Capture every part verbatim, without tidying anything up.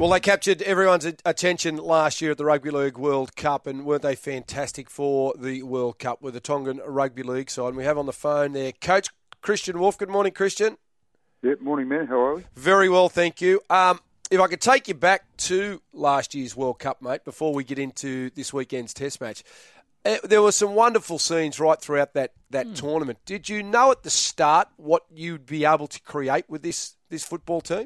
Well, they captured everyone's attention last year at the Rugby League World Cup, and weren't they fantastic for the World Cup with the Tongan Rugby League side? And we have on the phone there Coach Christian Wolf. Good morning, Christian. Yeah, morning, man. How are we? Very well, thank you. Um, if I could take you back to last year's World Cup, mate, before we get into this weekend's Test match. Uh, there were some wonderful scenes right throughout that, that mm. tournament. Did you know at the start what you'd be able to create with this, this football team?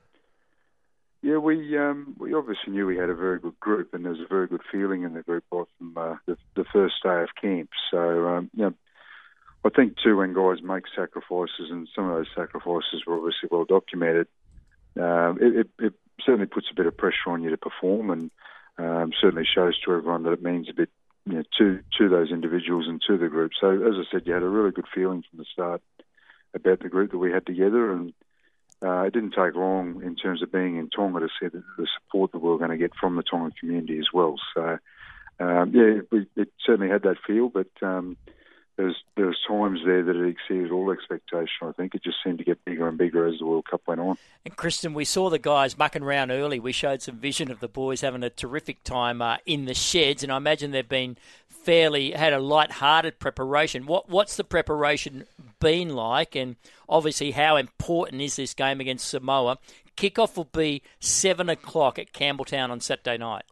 Yeah, we um, we obviously knew we had a very good group, and there was a very good feeling in the group right from uh, the, the first day of camp. So, um, you know, I think too, when guys make sacrifices, and some of those sacrifices were obviously well documented, um, it, it, it certainly puts a bit of pressure on you to perform, and um, certainly shows to everyone that it means a bit, you know, to to those individuals and to the group. So, as I said, you had a really good feeling from the start about the group that we had together, and Uh, it didn't take long in terms of being in Tonga to see the, the support that we were going to get from the Tonga community as well. So, um, yeah, we, it certainly had that feel, but um, there was, there was times there that it exceeded all expectation. I think it just seemed to get bigger and bigger as the World Cup went on. And, Kristen, we saw the guys mucking around early. We showed some vision of the boys having a terrific time uh, in the sheds, and I imagine they've been fairly, had a light-hearted preparation. What What's the preparation been like, and obviously how important is this game against Samoa? Kickoff will be seven o'clock at Campbelltown on Saturday night.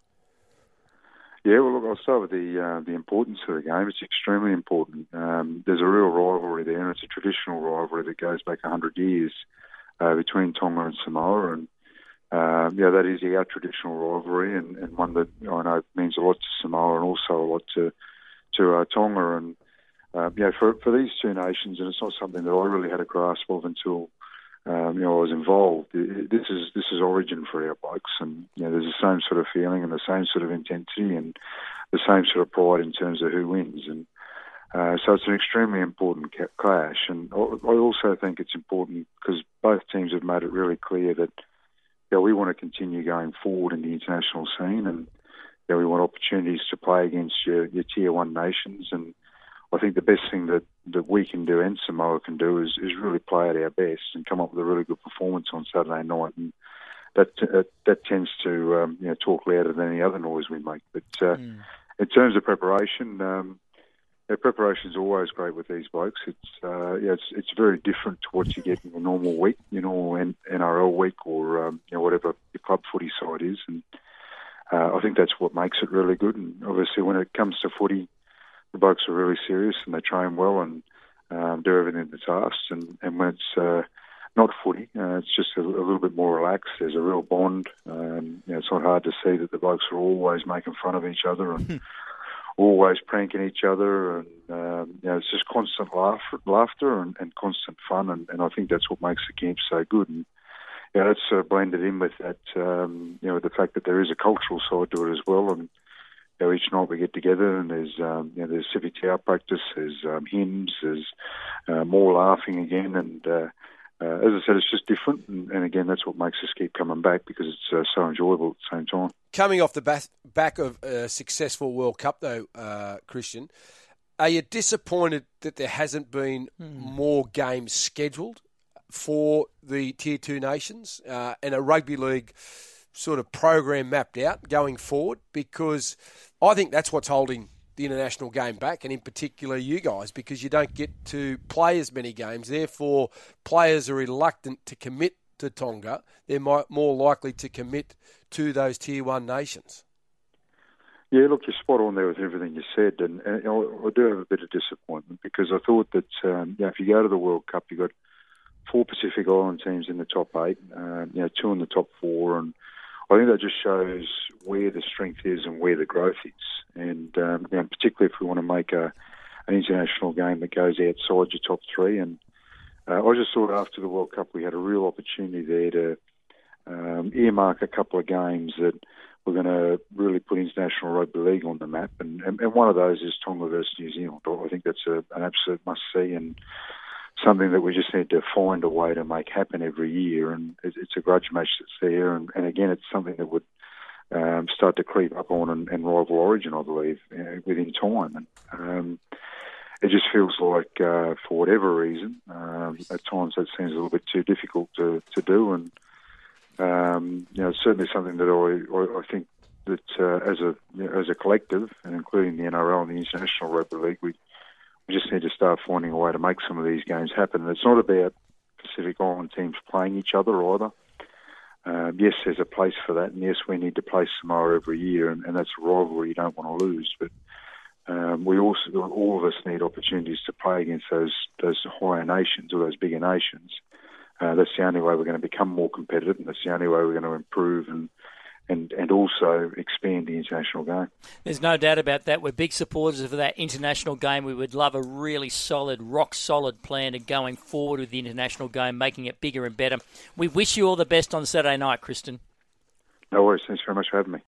Yeah, well, look, I'll start with the uh, the importance of the game. It's extremely important. Um, there's a real rivalry there, and it's a traditional rivalry that goes back one hundred years uh, between Tonga and Samoa. And, um, yeah, that is our traditional rivalry, and, and one that I know means a lot to Samoa and also a lot to, to uh, Tonga. And, um, you know, for, for these two nations, and it's not something that I really had a grasp of until Um, you know, I was involved. This is this is origin for our blokes, and you know, there's the same sort of feeling and the same sort of intensity and the same sort of pride in terms of who wins. And uh, so it's an extremely important clash. And I also think it's important because both teams have made it really clear that you know, we want to continue going forward in the international scene, and you know, we want opportunities to play against your, your tier one nations. And I think the best thing that, that we can do and Samoa can do is, is really play at our best and come up with a really good performance on Saturday night. And that uh, that tends to um, you know, talk louder than any other noise we make. But uh, mm. in terms of preparation, um, yeah, preparation is always great with these blokes. It's uh, yeah, it's it's very different to what you get in a normal week, you know, N R L week or um, you know, whatever your club footy side is. And uh, I think that's what makes it really good. And obviously, when it comes to footy, the blokes are really serious and they train well and um, do everything that's asked. And, and when it's uh, not footy, uh, it's just a, a little bit more relaxed. There's a real bond. Um, you know, it's not hard to see that the blokes are always making fun of each other and always pranking each other. And um, you know, it's just constant laugh, laughter and, and constant fun. And, and I think that's what makes the camp so good. And you know, that's sort of blended in with that, um, you know, with the fact that there is a cultural side to it as well. And You know, each night we get together and there's um, you know, there's Sipi Tau practice, there's um, hymns, there's uh, more laughing again, and uh, uh, as I said, it's just different. And, and again, that's what makes us keep coming back because it's uh, so enjoyable at the same time. Coming off the back, back of a successful World Cup, though, uh, Christian, are you disappointed that there hasn't been mm. more games scheduled for the Tier Two nations uh, and a rugby league sort of program mapped out going forward? Because I think that's what's holding the international game back, and in particular you guys, because you don't get to play as many games. Therefore, players are reluctant to commit to Tonga. They're more likely to commit to those Tier one nations. Yeah, look, you're spot on there with everything you said, and, and I do have a bit of disappointment because I thought that um, you know, if you go to the World Cup, you've got four Pacific Island teams in the top eight, um, you know, two in the top four, and I think that just shows where the strength is and where the growth is. And um, you know, particularly if we want to make a, an international game that goes outside your top three. And uh, I just thought after the World Cup we had a real opportunity there to um, earmark a couple of games that we're going to really put international rugby league on the map. And, and, and one of those is Tonga versus New Zealand. I think that's a, an absolute must-see and something that we just need to find a way to make happen every year. And it's a grudge match that's there. And, and again, it's something that would um, start to creep up on and, and rival Origin, I believe, uh, within time. And um, it just feels like, uh, for whatever reason, um, at times that seems a little bit too difficult to, to do. And Um, you know, it's certainly something that I, I, I think that uh, as a you know, as a collective, and including the N R L and the International Rugby League, we, we just need to start finding a way to make some of these games happen. And it's not about Pacific Island teams playing each other either. Um, yes, there's a place for that, and yes, we need to play Samoa every year, and, and that's a rivalry you don't want to lose. But um, we also, all of us, need opportunities to play against those those higher nations or those bigger nations. Uh, that's the only way we're going to become more competitive, and that's the only way we're going to improve and and and also expand the international game. There's no doubt about that. We're big supporters of that international game. We would love a really solid, rock-solid plan of going forward with the international game, making it bigger and better. We wish you all the best on Saturday night, Kristen. No worries. Thanks very much for having me.